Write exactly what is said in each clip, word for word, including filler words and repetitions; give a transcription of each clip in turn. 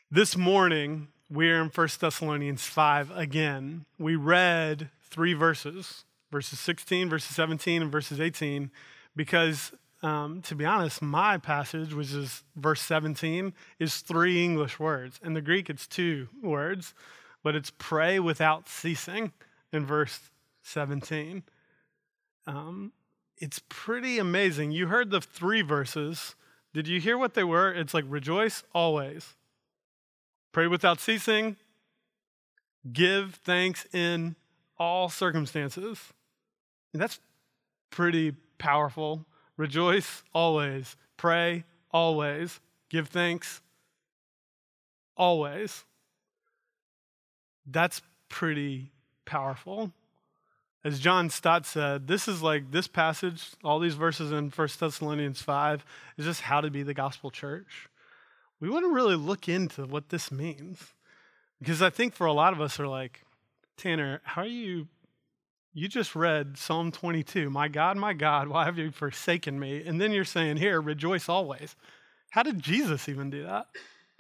This morning, we're in First Thessalonians five again. We read three verses, verses sixteen, verses seventeen, and verses eighteen, because, um, to be honest, my passage, which is verse seventeen, is three English words. In the Greek, it's two words, but it's pray without ceasing in verse seventeen. Um, it's pretty amazing. You heard the three verses. Did you hear what they were? It's like rejoice always. Pray without ceasing, give thanks in all circumstances. And that's pretty powerful. Rejoice always, pray always, give thanks always. That's pretty powerful. As John Stott said, this is like this passage, all these verses in First Thessalonians five, is just how to be the gospel church. We want to really look into what this means, because I think for a lot of us are like, Tanner, how are you, you just read Psalm twenty-two, my God, my God, why have you forsaken me? And then you're saying here, rejoice always. How did Jesus even do that?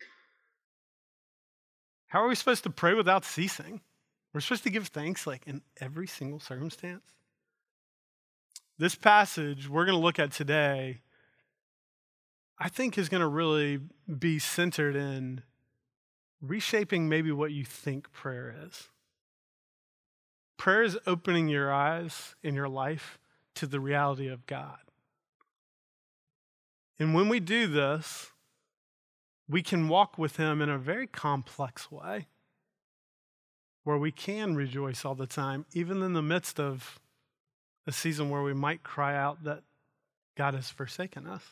How are we supposed to pray without ceasing? We're supposed to give thanks like in every single circumstance. This passage we're going to look at today, I think, is going to really be centered in reshaping maybe what you think prayer is. Prayer is opening your eyes in your life to the reality of God. And when we do this, we can walk with Him in a very complex way, where we can rejoice all the time, even in the midst of a season where we might cry out that God has forsaken us.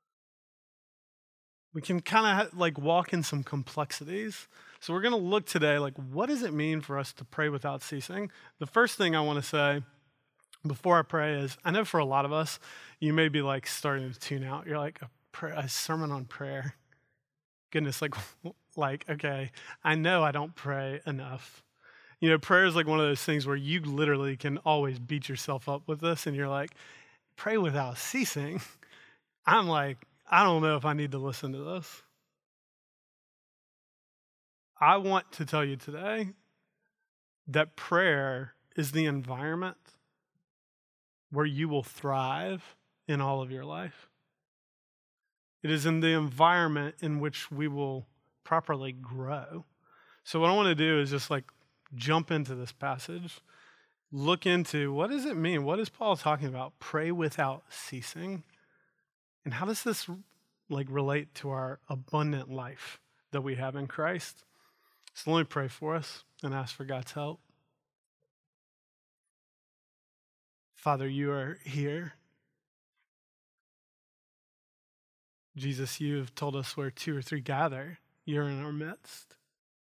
We can kind of like walk in some complexities. So we're going to look today, like, what does it mean for us to pray without ceasing? The first thing I want to say before I pray is, I know for a lot of us, you may be like starting to tune out. You're like, a, prayer, a sermon on prayer. Goodness, like, like, okay, I know I don't pray enough. You know, prayer is like one of those things where you literally can always beat yourself up with this, and you're like, pray without ceasing. I'm like, I don't know if I need to listen to this. I want to tell you today that prayer is the environment where you will thrive in all of your life. It is in the environment in which we will properly grow. So what I want to do is just like jump into this passage, look into what does it mean? What is Paul talking about? Pray without ceasing. And how does this like relate to our abundant life that we have in Christ? So let me pray for us and ask for God's help. Father, you are here. Jesus, you have told us where two or three gather, you're in our midst.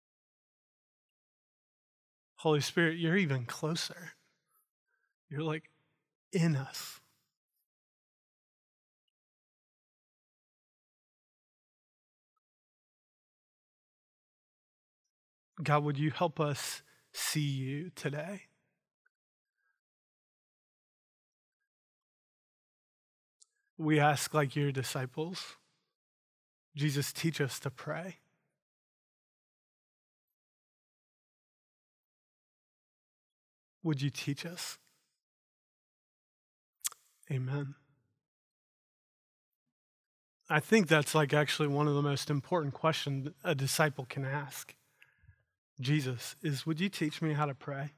Holy Spirit, you're even closer. You're like in us. God, would you help us see you today? We ask like your disciples, Jesus, teach us to pray. Would you teach us? Amen. I think that's like actually one of the most important questions a disciple can ask. Jesus, is would you teach me how to pray?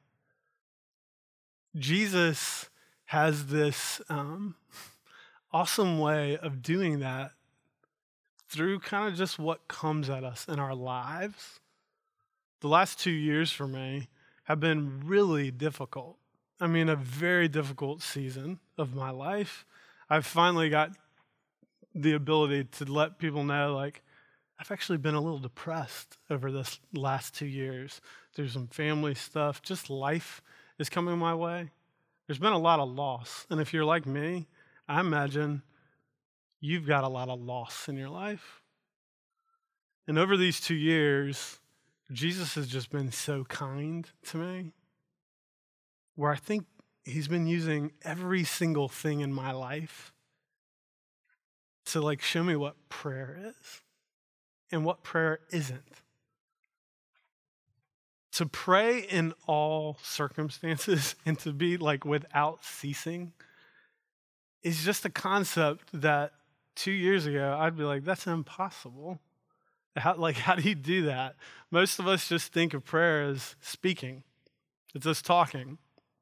Jesus has this um, awesome way of doing that through kind of just what comes at us in our lives. The last two years for me have been really difficult. I mean, a very difficult season of my life. I've finally got the ability to let people know, like, I've actually been a little depressed over this last two years. There's some family stuff. Just life is coming my way. There's been a lot of loss. And if you're like me, I imagine you've got a lot of loss in your life. And over these two years, Jesus has just been so kind to me, where I think he's been using every single thing in my life to like show me what prayer is. and what prayer isn't. To pray in all circumstances and to be like without ceasing is just a concept that two years ago I'd be like, that's impossible. How, like, how do you do that? Most of us just think of prayer as speaking. It's us talking.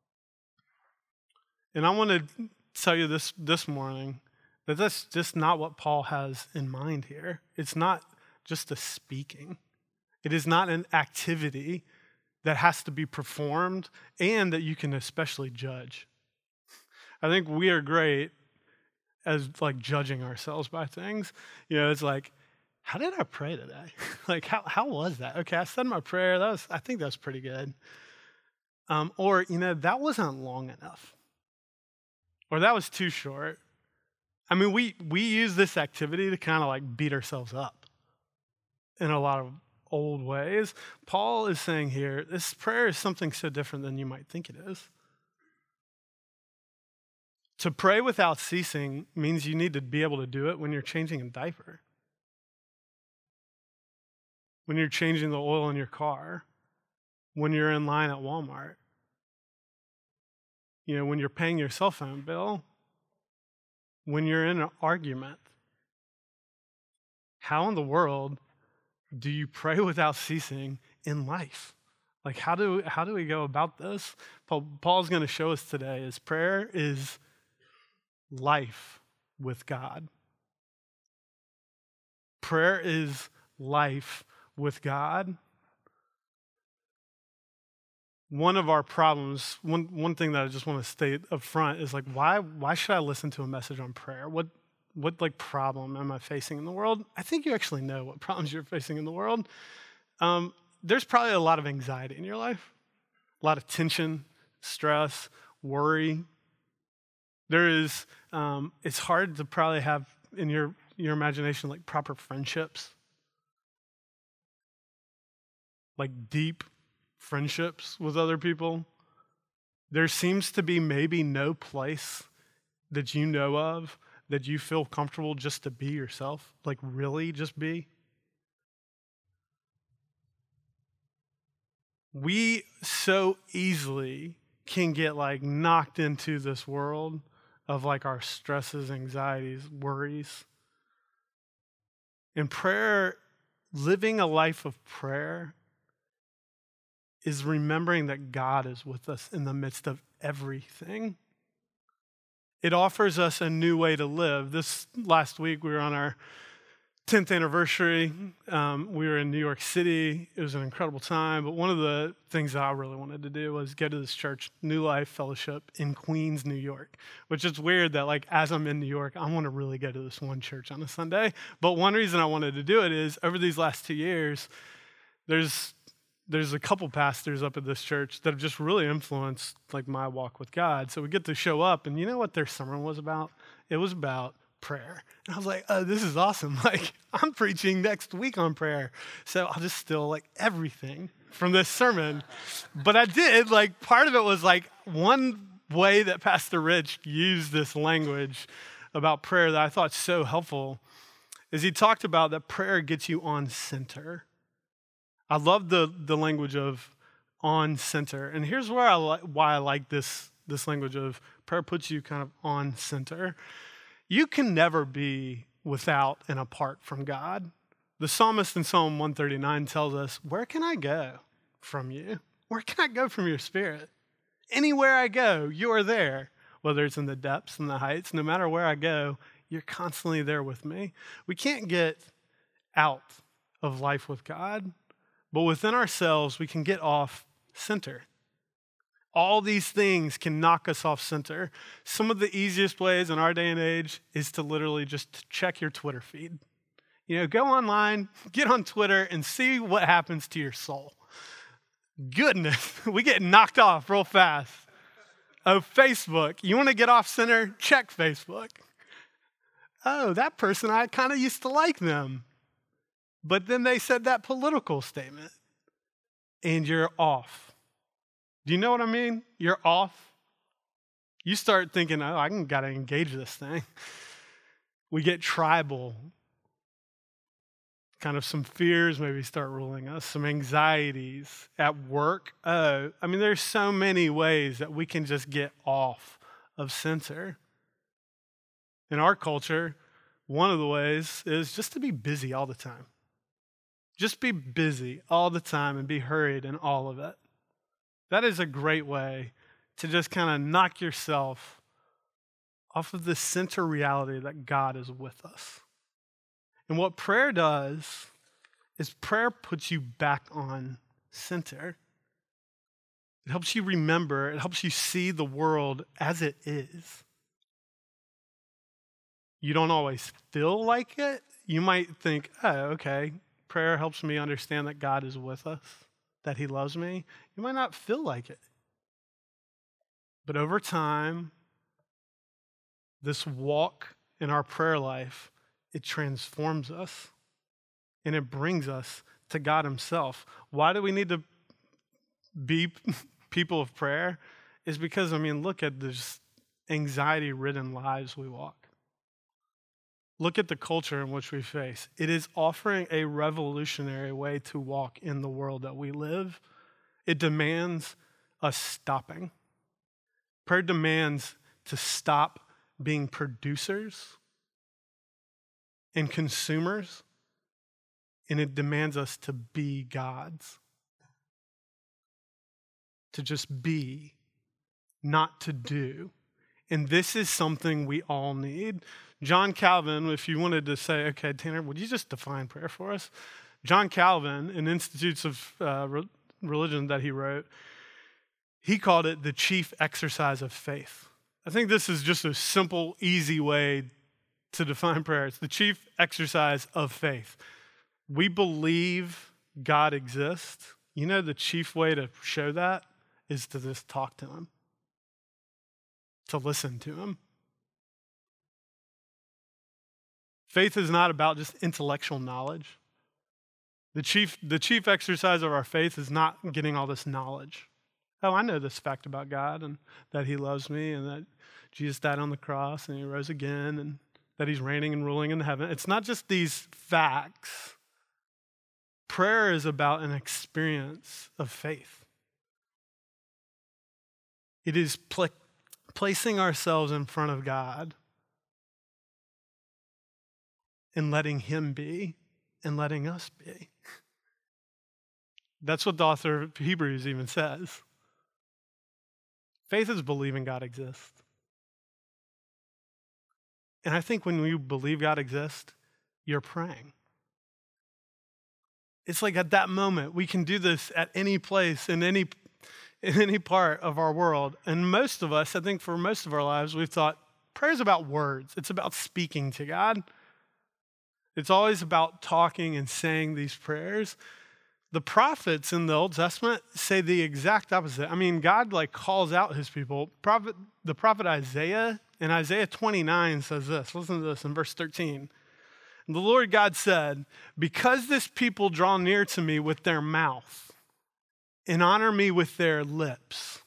And I want to tell you this this morning that that's just not what Paul has in mind here. It's not just a speaking. It is not an activity that has to be performed and that you can especially judge. I think we are great as like judging ourselves by things. You know, it's like, how did I pray today? like, how how was that? Okay, I said my prayer. That was, I think that's pretty good. Um, or, you know, that wasn't long enough. Or that was too short. I mean, we we use this activity to kind of like beat ourselves up in a lot of old ways. Paul is saying here, this prayer is something so different than you might think it is. To pray without ceasing means you need to be able to do it when you're changing a diaper, when you're changing the oil in your car, when you're in line at Walmart, you know, when you're paying your cell phone bill, when you're in an argument. How in the world do you pray without ceasing in life? Like, how do how do we go about this? Paul, Paul's going to show us today is prayer is life with God. Prayer is life with God. One of our problems, one one thing that I just want to state up front is like, why why should I listen to a message on prayer? What what like problem am I facing in the world? I think you actually know what problems you're facing in the world. Um, there's probably a lot of anxiety in your life, a lot of tension, stress, worry. There is, um, it's hard to probably have in your your imagination like proper friendships, like deep friendships with other people. There seems to be maybe no place that you know of that you feel comfortable just to be yourself, like really just be. We so easily can get like knocked into this world of like our stresses, anxieties, worries. And prayer, living a life of prayer, is remembering that God is with us in the midst of everything. It offers us a new way to live. This last week, we were on our tenth anniversary. Um, we were in New York City. It was an incredible time. But one of the things that I really wanted to do was go to this church, New Life Fellowship in Queens, New York, which is weird that like as I'm in New York, I want to really go to this one church on a Sunday. But one reason I wanted to do it is over these last two years, there's There's a couple pastors up at this church that have just really influenced like my walk with God. So we get to show up, and you know what their sermon was about? It was about prayer. And I was like, oh, this is awesome. Like, I'm preaching next week on prayer. So I'll just steal like everything from this sermon. But I did, like, part of it was like one way that Pastor Rich used this language about prayer that I thought so helpful is he talked about that prayer gets you on center. I love the, the language of on center. And here's where I li- why I like this, this language of prayer puts you kind of on center. You can never be without and apart from God. The psalmist in Psalm one thirty-nine tells us, where can I go from you? Where can I go from your spirit? Anywhere I go, you are there. Whether it's in the depths and the heights, no matter where I go, you're constantly there with me. We can't get out of life with God. But within ourselves, we can get off center. All these things can knock us off center. Some of the easiest ways in our day and age is to literally just check your Twitter feed. You know, go online, get on Twitter, and see what happens to your soul. Goodness, we get knocked off real fast. Oh, Facebook. You want to get off center? Check Facebook. Oh, that person, I kind of used to like them. But then they said that political statement, and you're off. Do you know what I mean? You're off. You start thinking, oh, I got to engage this thing. We get tribal. Kind of some fears maybe start ruling us, some anxieties at work. Oh, I mean, there's so many ways that we can just get off of center. In our culture, one of the ways is just to be busy all the time. Just be busy all the time and be hurried in all of it. That is a great way to just kind of knock yourself off of the center reality that God is with us. And what prayer does is prayer puts you back on center. It helps you remember, it helps you see the world as it is. You don't always feel like it. You might think, oh, okay, prayer helps me understand that God is with us, that he loves me. You might not feel like it. But over time, this walk in our prayer life, it transforms us and it brings us to God himself. Why do we need to be people of prayer? Is because, I mean, look at this anxiety-ridden lives we walk. Look at the culture in which we face. It is offering a revolutionary way to walk in the world that we live. It demands us stopping. Prayer demands to stop being producers and consumers, and it demands us to be gods. To just be, not to do. And this is something we all need. John Calvin, if you wanted to say, okay, Tanner, would you just define prayer for us? John Calvin, in Institutes of uh, Re- Religion that he wrote, he called it the chief exercise of faith. I think this is just a simple, easy way to define prayer. It's the chief exercise of faith. We believe God exists. You know, the chief way to show that is to just talk to him, to listen to him. Faith is not about just intellectual knowledge. The chief, the chief exercise of our faith is not getting all this knowledge. Oh, I know this fact about God and that he loves me and that Jesus died on the cross and he rose again and that he's reigning and ruling in heaven. It's not just these facts. Prayer is about an experience of faith. It is pl- placing ourselves in front of God and letting him be and letting us be. That's what the author of Hebrews even says. Faith is believing God exists. And I think when you believe God exists, you're praying. It's like at that moment, we can do this at any place, in any, in any part of our world. And most of us, I think for most of our lives, we've thought prayer is about words. It's about speaking to God. It's always about talking and saying these prayers. The prophets in the Old Testament say the exact opposite. I mean, God like calls out his people. Prophet, the prophet Isaiah in Isaiah twenty-nine says this. Listen to this in verse thirteen. The Lord God said, because this people draw near to me with their mouth and honor me with their lips,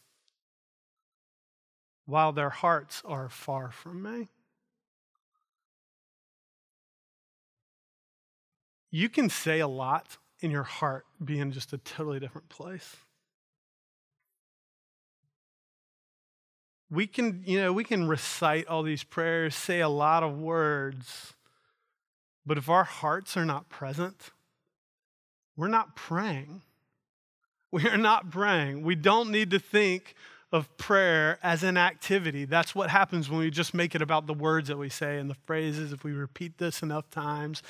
while their hearts are far from me. You can say a lot in your heart be in just a totally different place. We can, you know, we can recite all these prayers, say a lot of words, but if our hearts are not present, we're not praying. We are not praying. We don't need to think of prayer as an activity. That's what happens when we just make it about the words that we say and the phrases, if we repeat this enough times.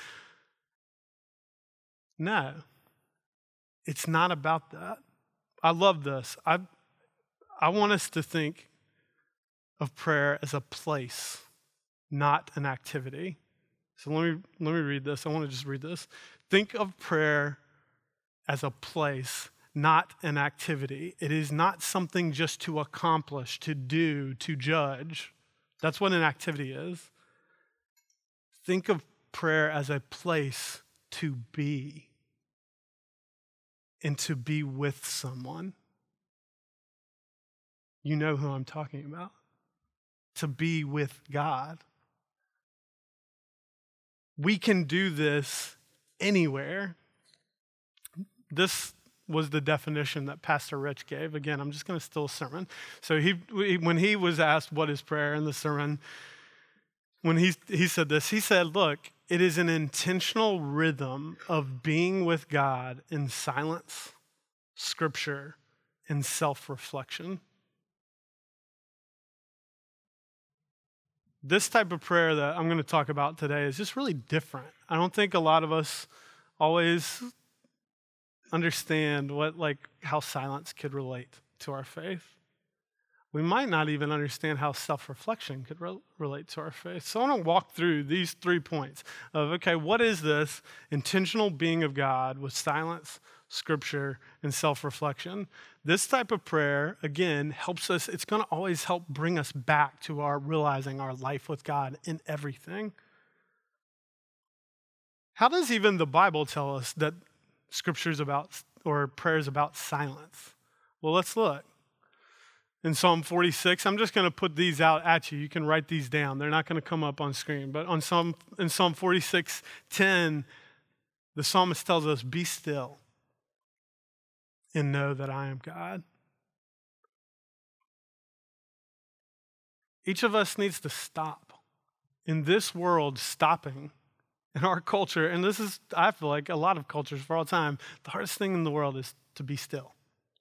No, it's not about that. I love this. I, I want us to think of prayer as a place, not an activity. So let me, let me read this. I want to just read this. Think of prayer as a place, not an activity. It is not something just to accomplish, to do, to judge. That's what an activity is. Think of prayer as a place to be and to be with someone. You know who I'm talking about. To be with God. We can do this anywhere. This was the definition that Pastor Rich gave. Again, I'm just going to steal a sermon. So he, when he was asked what is prayer in the sermon, when he, he said this, he said, look, it is an intentional rhythm of being with God in silence, scripture, and self-reflection. This type of prayer that I'm going to talk about today is just really different. I don't think a lot of us always understand what, like, how silence could relate to our faith. We might not even understand how self-reflection could re- relate to our faith. So I want to walk through these three points of, okay, what is this intentional being of God with silence, scripture, and self-reflection? This type of prayer, again, helps us. It's going to always help bring us back to our realizing our life with God in everything. How does even the Bible tell us that scripture's about, or prayer's about silence? Well, let's look. In Psalm forty-six, I'm just going to put these out at you. You can write these down. They're not going to come up on screen. But on Psalm, in Psalm forty-six ten, the psalmist tells us, be still and know that I am God. Each of us needs to stop. In this world, stopping, in our culture, and this is, I feel like, a lot of cultures for all time, the hardest thing in the world is to be still.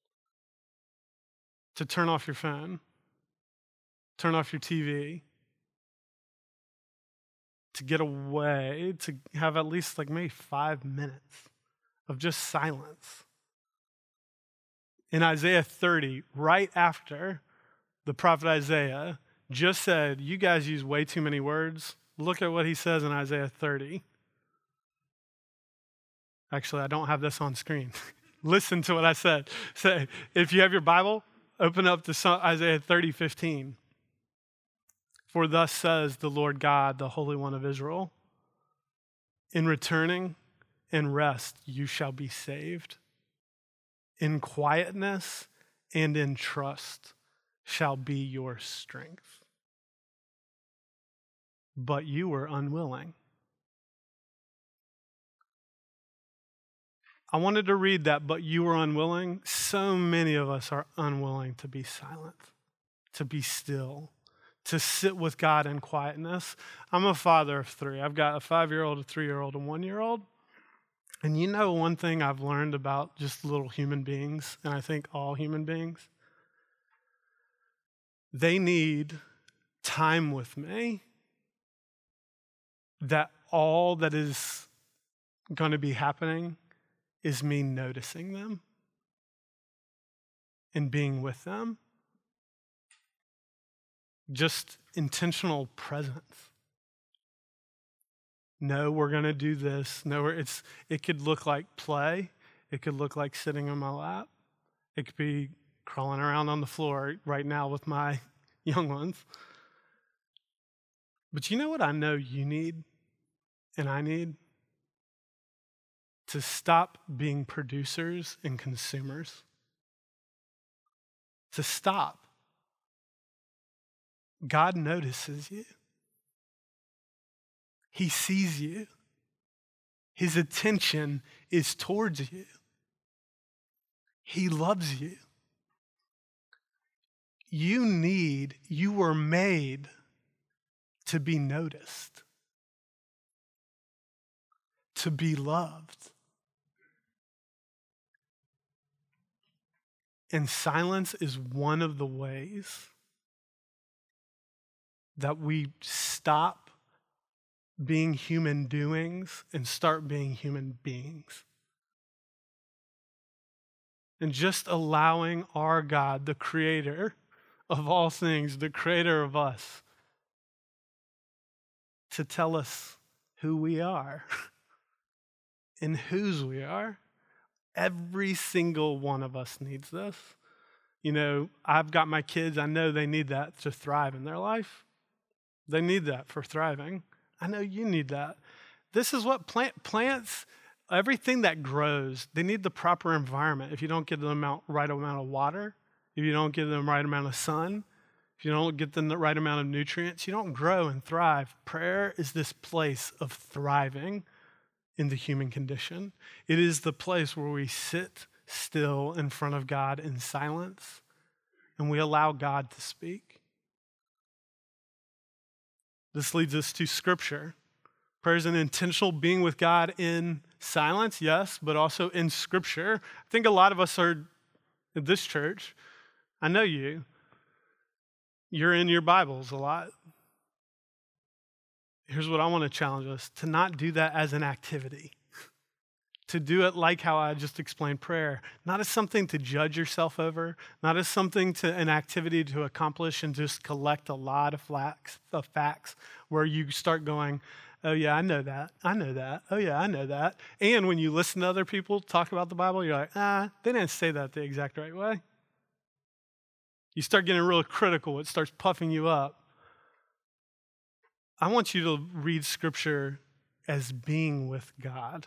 To turn off your phone, turn off your T V, to get away, to have at least like maybe five minutes of just silence. In Isaiah thirty, right after the prophet Isaiah just said, you guys use way too many words, look at what he says in Isaiah thirty. Actually, I don't have this on screen. Listen to what I said. Say, if you have your Bible, open up to Isaiah thirty fifteen. For thus says the Lord God, the Holy One of Israel, in returning and rest you shall be saved. In quietness and in trust shall be your strength. But you were unwilling. I wanted to read that, but you were unwilling. So many of us are unwilling to be silent, to be still, to sit with God in quietness. I'm a father of three. I've got a five-year-old, a three-year-old, and a one-year-old. And you know one thing I've learned about just little human beings, and I think all human beings? They need time with me that all that is going to be happening is me noticing them and being with them. Just intentional presence. No, we're going to do this. No, it's it could look like play. It could look like sitting on my lap. It could be crawling around on the floor right now with my young ones. But you know what I know you need and I need? To stop being producers and consumers. To stop. God notices you. He sees you. His attention is towards you. He loves you. You need, you were made to be noticed, to be loved. And silence is one of the ways that we stop being human doings and start being human beings. And just allowing our God, the creator of all things, the creator of us, to tell us who we are and whose we are. Every single one of us needs this. You know, I've got my kids. I know they need that to thrive in their life. They need that for thriving. I know you need that. This is what plant plants, everything that grows, they need the proper environment. If you don't give them the right amount of water, if you don't give them the right amount of sun, if you don't get them the right amount of nutrients, you don't grow and thrive. Prayer is this place of thriving in the human condition. It is the place where we sit still in front of God in silence and we allow God to speak. This leads us to Scripture. Prayer is an intentional being with God in silence, yes, but also in Scripture. I think a lot of us are in this church. I know you. You're in your Bibles a lot. Here's what I want to challenge us, to not do that as an activity. To do it like how I just explained prayer, not as something to judge yourself over, not as something to an activity to accomplish and just collect a lot of facts, of facts where you start going, oh yeah, I know that, I know that, oh yeah, I know that. And when you listen to other people talk about the Bible, you're like, ah, they didn't say that the exact right way. You start getting real critical, it starts puffing you up. I want you to read Scripture as being with God.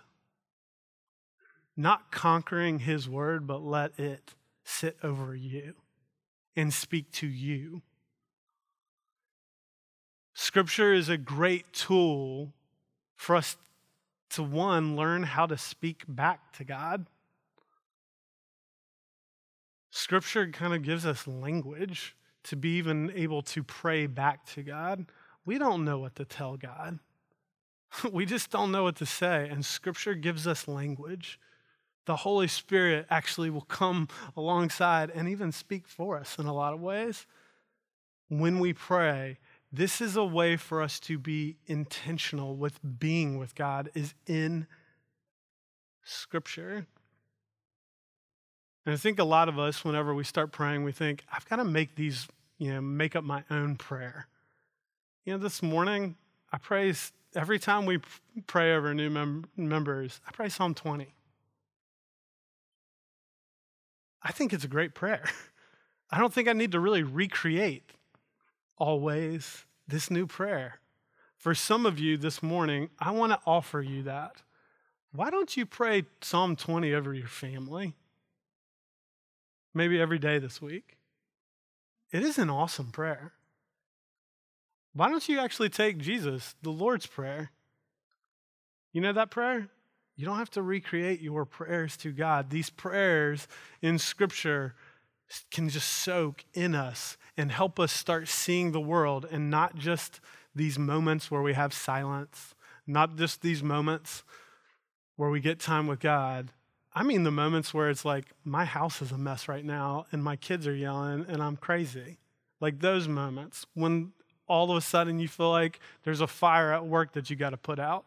Not conquering His word, but let it sit over you and speak to you. Scripture is a great tool for us to, one, learn how to speak back to God. Scripture kind of gives us language to be even able to pray back to God. We don't know what to tell God. We just don't know what to say, and Scripture gives us language. The Holy Spirit actually will come alongside and even speak for us in a lot of ways. When we pray, this is a way for us to be intentional with being with God, is in Scripture. And I think a lot of us, whenever we start praying, we think, I've got to make these, you know, make up my own prayer. You know, this morning, I pray, every time we pray over new mem- members, I pray Psalm twenty. I think it's a great prayer. I don't think I need to really recreate always this new prayer. For some of you this morning, I want to offer you that. Why don't you pray Psalm twenty over your family? Maybe every day this week. It is an awesome prayer. Why don't you actually take Jesus, the Lord's Prayer? You know that prayer? You don't have to recreate your prayers to God. These prayers in Scripture can just soak in us and help us start seeing the world, and not just these moments where we have silence, not just these moments where we get time with God. I mean the moments where it's like, my house is a mess right now and my kids are yelling and I'm crazy. Like those moments when all of a sudden you feel like there's a fire at work that you got to put out.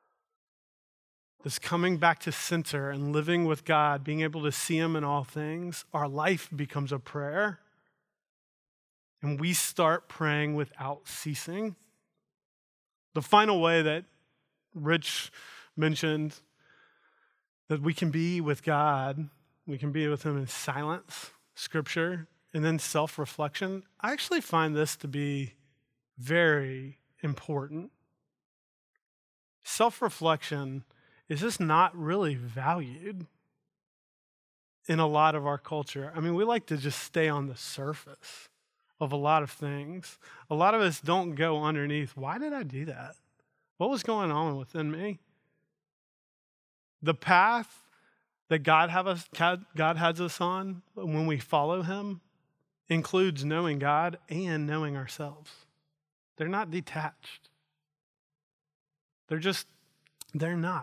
This coming back to center and living with God, being able to see Him in all things, our life becomes a prayer. And we start praying without ceasing. The final way that Rich mentioned that we can be with God, we can be with Him in silence, Scripture, and then self-reflection. I actually find this to be very important. Self-reflection is just not really valued in a lot of our culture. I mean, we like to just stay on the surface of a lot of things. A lot of us don't go underneath. Why did I do that? What was going on within me? The path that God have us, God has us on when we follow Him includes knowing God and knowing ourselves. They're not detached. They're just, they're not.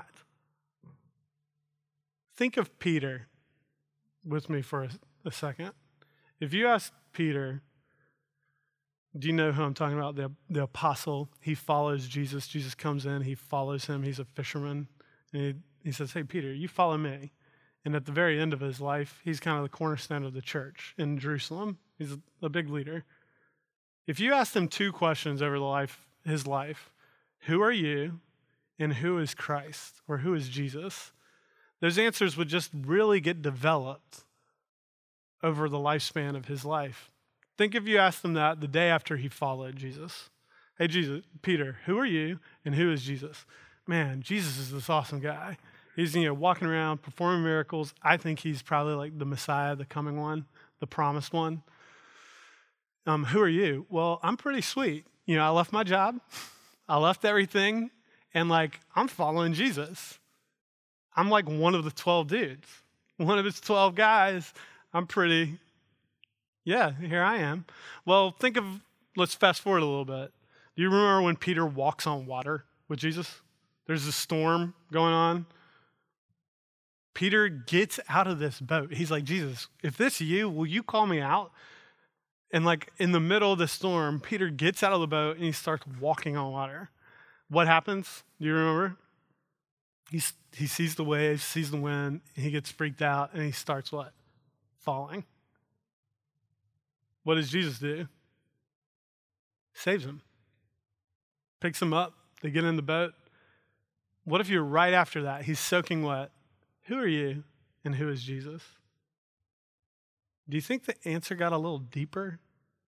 Think of Peter with me for a, a second. If you ask Peter, do you know who I'm talking about? The, the apostle. He follows Jesus. Jesus comes in. He follows Him. He's a fisherman. And he, he says, hey, Peter, you follow me. And at the very end of his life, he's kind of the cornerstone of the church in Jerusalem. He's a, a big leader. If you asked him two questions over the life, his life, who are you and who is Christ, or who is Jesus? Those answers would just really get developed over the lifespan of his life. Think if you asked him that the day after he followed Jesus. Hey, Jesus, Peter, who are you and who is Jesus? Man, Jesus is this awesome guy. He's, you know, walking around, performing miracles. I think he's probably like the Messiah, the coming one, the promised one. Um, who are you? Well, I'm pretty sweet. You know, I left my job. I left everything, and like, I'm following Jesus. I'm like one of the twelve dudes. One of his twelve guys. I'm pretty, yeah, here I am. Well, think of, let's fast forward a little bit. Do you remember when Peter walks on water with Jesus? There's a storm going on. Peter gets out of this boat. He's like, Jesus, if this is you, will you call me out? And like in the middle of the storm, Peter gets out of the boat and he starts walking on water. What happens? Do you remember? He's, he sees the waves, sees the wind, and he gets freaked out and he starts what? Falling. What does Jesus do? Saves him. Picks him up. They get in the boat. What if you're right after that? He's soaking wet. Who are you and who is Jesus? Do you think the answer got a little deeper?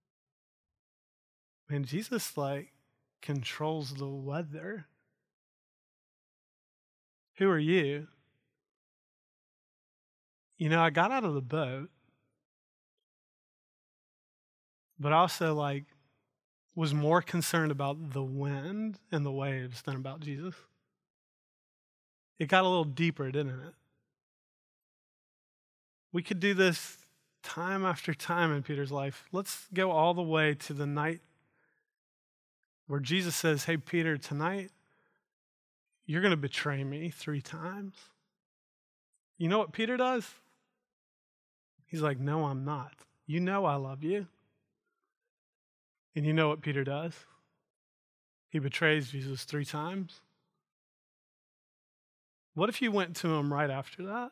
Man, Jesus like controls the weather. Who are you? You know, I got out of the boat, but also like was more concerned about the wind and the waves than about Jesus. It got a little deeper, didn't it? We could do this time after time in Peter's life. Let's go all the way to the night where Jesus says, hey, Peter, tonight you're going to betray me three times. You know what Peter does? He's like, no, I'm not. You know I love you. And you know what Peter does? He betrays Jesus three times. What if you went to him right after that?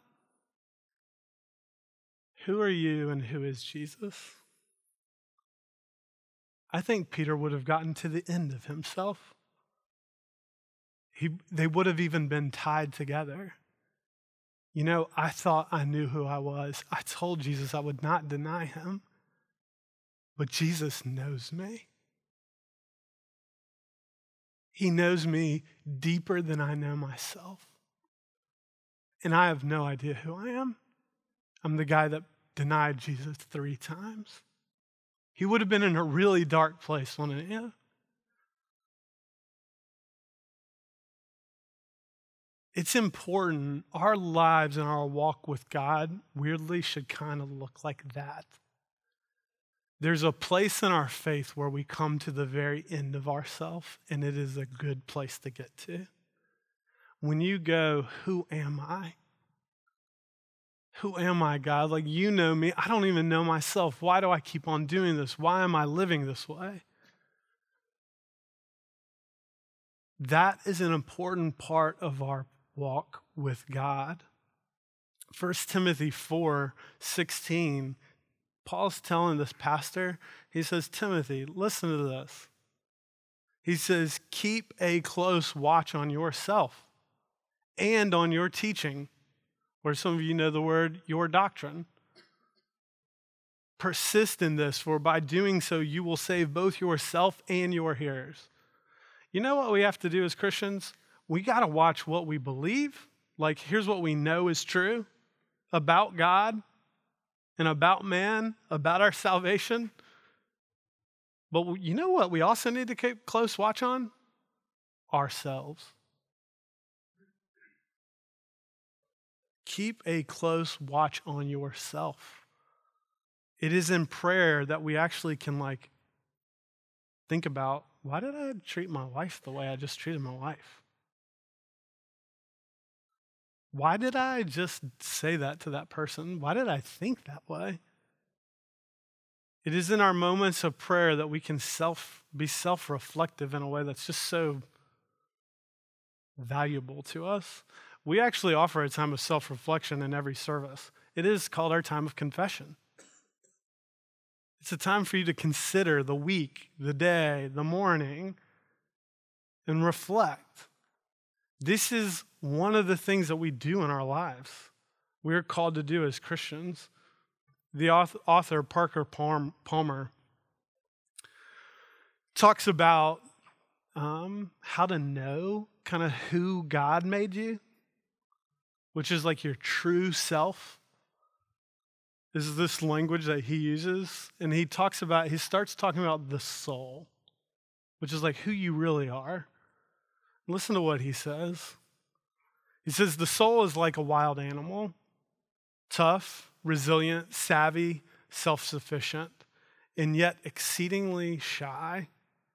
Who are you and who is Jesus? I think Peter would have gotten to the end of himself. He, they would have even been tied together. You know, I thought I knew who I was. I told Jesus I would not deny him. But Jesus knows me. He knows me deeper than I know myself. And I have no idea who I am. I'm the guy that denied Jesus three times. He would have been in a really dark place, wouldn't he? It's important. Our lives and our walk with God, weirdly, should kind of look like that. There's a place in our faith where we come to the very end of ourselves, and it is a good place to get to. When you go, who am I? Who am I, God? Like, you know me. I don't even know myself. Why do I keep on doing this? Why am I living this way? That is an important part of our walk with God. First Timothy four sixteen, Paul's telling this pastor, he says, Timothy, listen to this. He says, keep a close watch on yourself and on your teaching, or some of you know the word, your doctrine. Persist in this, for by doing so, you will save both yourself and your hearers. You know what we have to do as Christians? We got to watch what we believe. Like, here's what we know is true about God and about man, about our salvation. But you know what we also need to keep close watch on? Ourselves. Keep a close watch on yourself. It is in prayer that we actually can like think about, why did I treat my wife the way I just treated my wife? Why did I just say that to that person? Why did I think that way? It is in our moments of prayer that we can self be self-reflective in a way that's just so valuable to us. We actually offer a time of self-reflection in every service. It is called our time of confession. It's a time for you to consider the week, the day, the morning, and reflect. This is one of the things that we do in our lives. We're called to do as Christians. The author, Parker Palmer, talks about um, how to know kind of who God made you, which is like your true self. This is this language that he uses. And he talks about, he starts talking about the soul, which is like who you really are. Listen to what he says. He says the soul is like a wild animal, tough, resilient, savvy, self-sufficient, and yet exceedingly shy.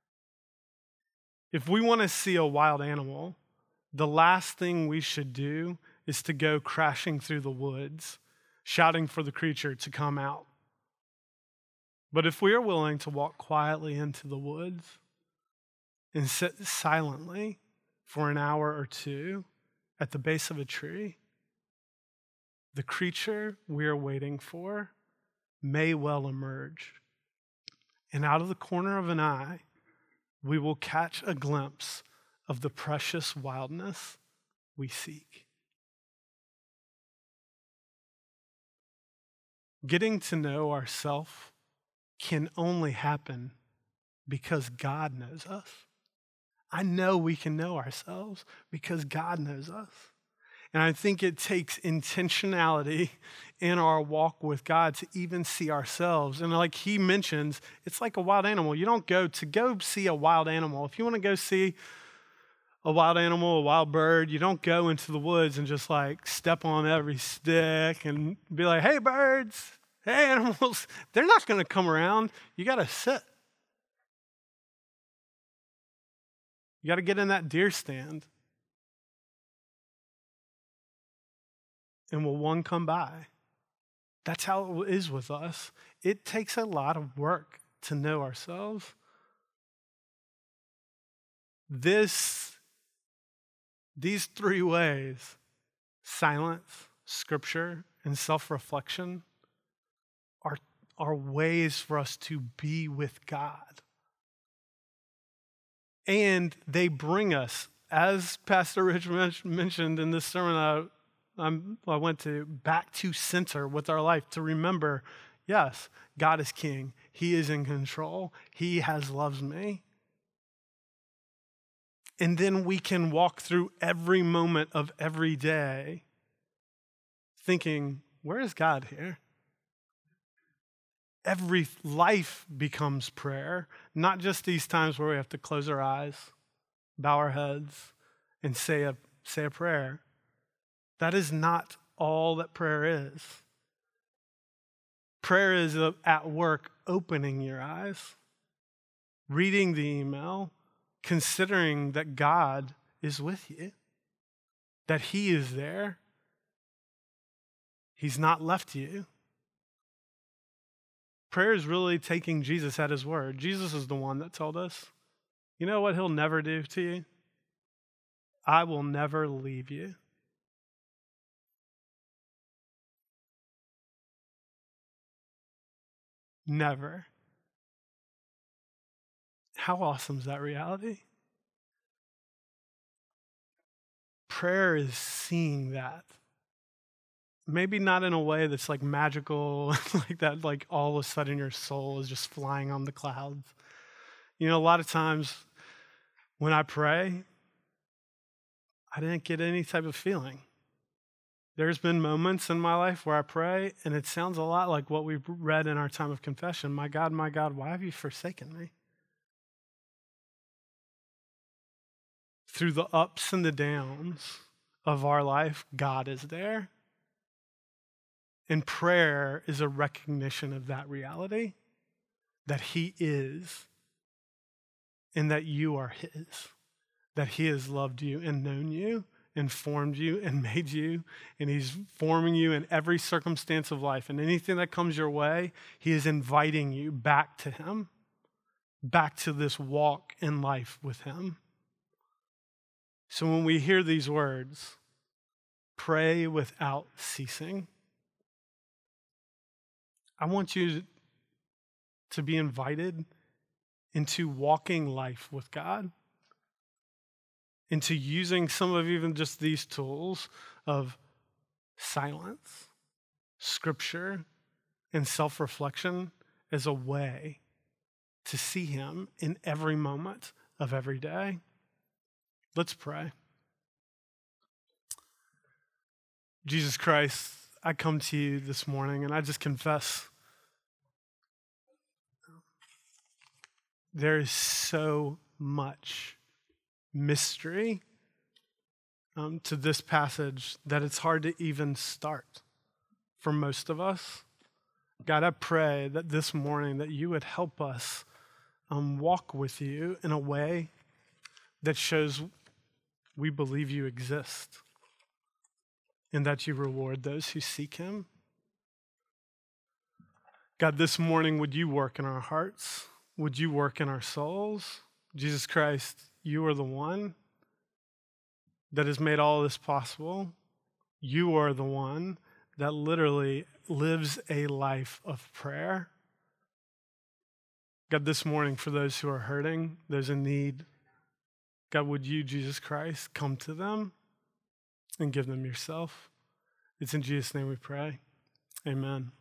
If we want to see a wild animal, the last thing we should do is to go crashing through the woods, shouting for the creature to come out. But if we are willing to walk quietly into the woods and sit silently for an hour or two at the base of a tree, the creature we are waiting for may well emerge. And out of the corner of an eye, we will catch a glimpse of the precious wildness we seek. Getting to know ourselves can only happen because God knows us. I know we can know ourselves because God knows us. And I think it takes intentionality in our walk with God to even see ourselves. And like he mentions, it's like a wild animal. You don't go to go see a wild animal. If you want to go see a wild animal, a wild bird, you don't go into the woods and just like step on every stick and be like, hey, birds, hey, animals. They're not going to come around. You got to sit. You got to get in that deer stand. And will one come by? That's how it is with us. It takes a lot of work to know ourselves. This, these three ways, silence, scripture, and self-reflection, are, are ways for us to be with God. And they bring us, as Pastor Rich mentioned in this sermon I I'm, I went to back to center with our life to remember, yes, God is king. He is in control. He has loved me. And then we can walk through every moment of every day thinking, where is God here? Every life becomes prayer, not just these times where we have to close our eyes, bow our heads, and say a, say a prayer. That is not all that prayer is. Prayer is at work opening your eyes, reading the email, considering that God is with you, that he is there. He's not left you. Prayer is really taking Jesus at his word. Jesus is the one that told us, you know what he'll never do to you? I will never leave you. Never. How awesome is that reality? Prayer is seeing that. Maybe not in a way that's like magical, like that, like all of a sudden your soul is just flying on the clouds. You know, a lot of times when I pray, I didn't get any type of feeling. There's been moments in my life where I pray, and it sounds a lot like what we read in our time of confession. My God, my God, why have you forsaken me? Through the ups and the downs of our life, God is there. And prayer is a recognition of that reality, that he is, and that you are his, that he has loved you and known you, and formed you and made you, and he's forming you in every circumstance of life. And anything that comes your way, he is inviting you back to him, back to this walk in life with him. So when we hear these words, pray without ceasing, I want you to be invited into walking life with God, into using some of even just these tools of silence, scripture, and self-reflection as a way to see him in every moment of every day. Let's pray. Jesus Christ, I come to you this morning and I just confess there is so much mystery um, to this passage that it's hard to even start for most of us. God, I pray that this morning that you would help us um, walk with you in a way that shows we believe you exist and that you reward those who seek him. God, this morning, would you work in our hearts? Would you work in our souls? Jesus Christ, you are the one that has made all this possible. You are the one that literally lives a life of prayer. God, this morning, for those who are hurting, those in need, God, would you, Jesus Christ, come to them and give them yourself? It's in Jesus' name we pray. Amen.